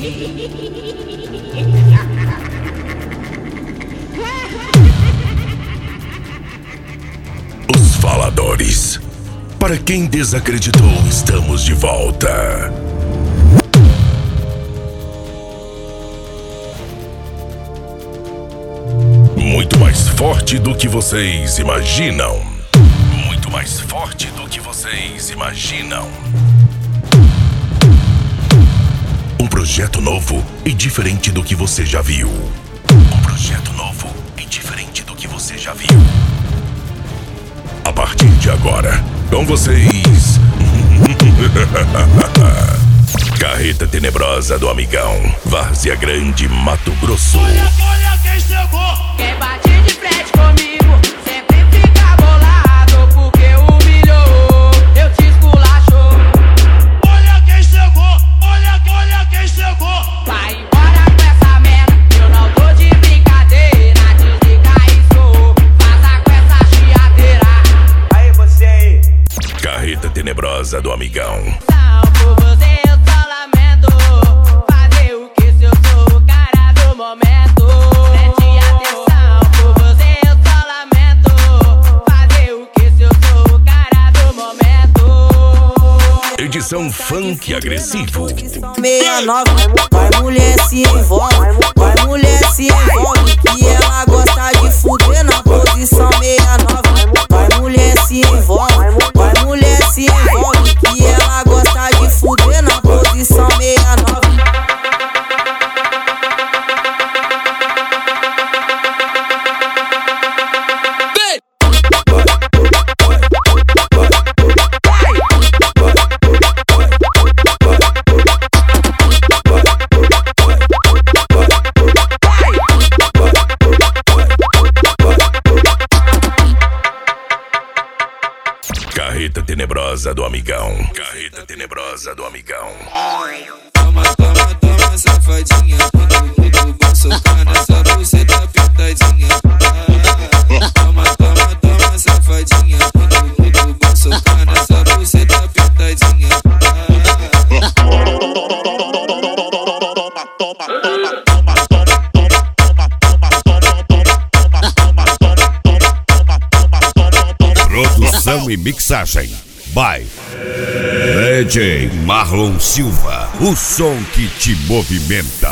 Os faladores. Para quem desacreditou, estamos de volta. Muito mais forte do que vocês imaginam. Muito mais forte do que vocês imaginam. Um projeto novo e diferente do que você já viu. Um projeto novo e diferente do que você já viu. A partir de agora, com vocês, Carreta Tenebrosa do Amigão, Várzea Grande, Mato Grosso. Olha quem chegou! Quem bate de frente comigo sempre fica bolado, porque humilhou, eu te esculachou. Olha quem chegou! Olha quem chegou! Vai embora com essa merda, eu não tô de brincadeira. Desliga isso, vaza com essa chiadeira. Aí você aí! Carreta Tenebrosa do Amigão. Por você eu só lamento, fazer o que se eu sou o cara do momento. Preste atenção, por você eu só lamento, fazer o que se eu sou o cara do momento. Edição funk agressivo. 69, vai mulher se envolve, vai mulher se envolve, que ela gosta de fuder na posição 69. Vai mulher se envolve, vai mulher se envolve, que ela gosta de fuder na posição 69. Carreta Tenebrosa do Amigão. Carreta Tenebrosa do Amigão. Toma, toma, toma, safadinha. Tudo bom, socar nessa buceta apertadinha. Toma, toma, toma, safadinha. Tudo bom, socar nessa buceta apertadinha. Produção e mixagem by DJ Marlon Silva, o som que te movimenta.